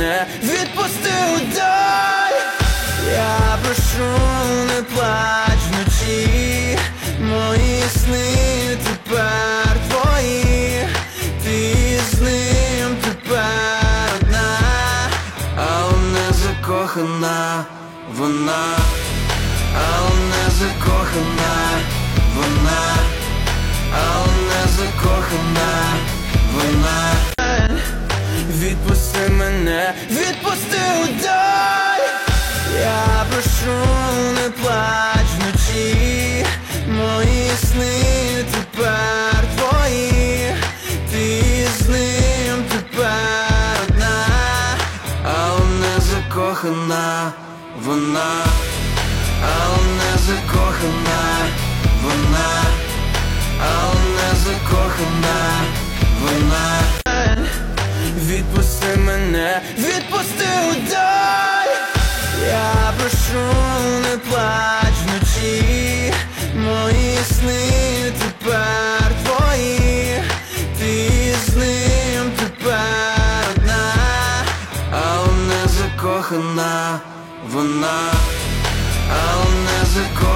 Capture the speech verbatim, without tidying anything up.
мене, відпусти удай. Я прошу, не плач вночі, мої сни тепер твої. Ти з ним тепер одна, але не закохана вона, але не закохана вона, але не закохана вона. Відпусти мене, відпусти удай. Я прошу, не плач вночі, мої сни тепер твої. Ти з ним тепер одна, але не закохана вона, але не закохана вона, але не закохана вона. Відпусти мене, відпусти удай. Я прошу, не плач вночі, мої сни тепер твої. Ти з ним тепер одна, але не закохана вона, але не закохана.